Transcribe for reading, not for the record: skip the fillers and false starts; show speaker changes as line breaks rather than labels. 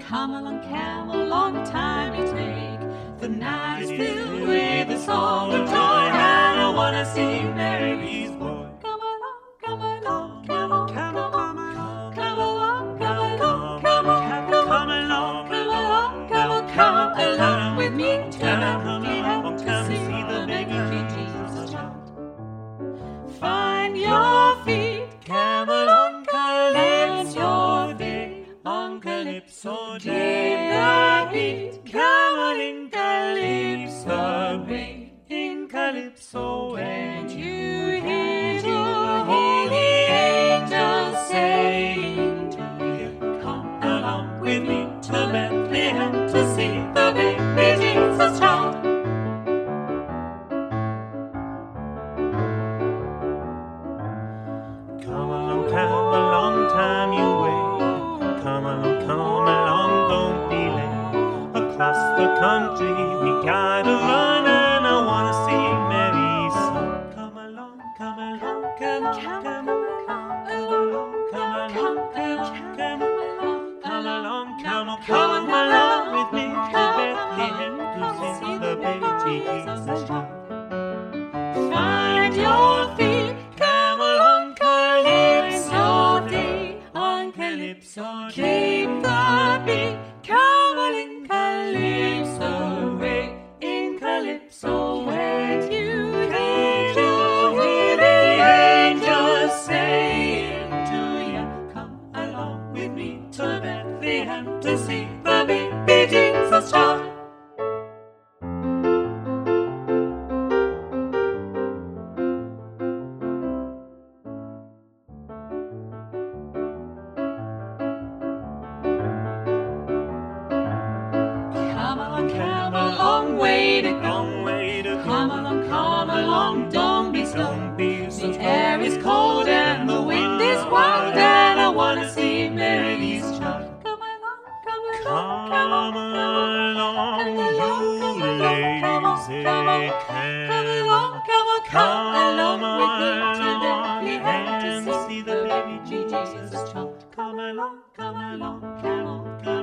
Come along, camel, long time you take. The night is filled with a song of joy, and I wanna see Mary's boy. Come along, camel, come along, come along, come along, come along with me to Bethlehem to see the baby Jesus child. Find your feet, camel on Calypso Day, on Calypso Day. The beat, camel in Calypso Bay, in Calypso Bay. And you hear the angels saying to you, come along with me to Bethlehem to see the baby Jesus child.
Come along, long time you wait. Come along, don't be late. Across the country we gotta run, and I wanna see Mary's son. Come along, come along, come along, come along with me to Bethlehem to see the baby Jesus child.
Find your feet, camel on Calypso Day, on Calypso Day. The beat, camel in Calypso Way, in Calypso Way. You hear the angels saying to you, come along with me to Bethlehem to see the baby Jesus child. Come along, camel, long way to go. Come along, don't be slow. The air is cold and the wind is wild, and I wanna see Mary's child. Come along,
Come along, you lazy camel.
come along with me to
Come
Bethlehem to
and see the baby
Jesus child.
Come along,
Come along, camel,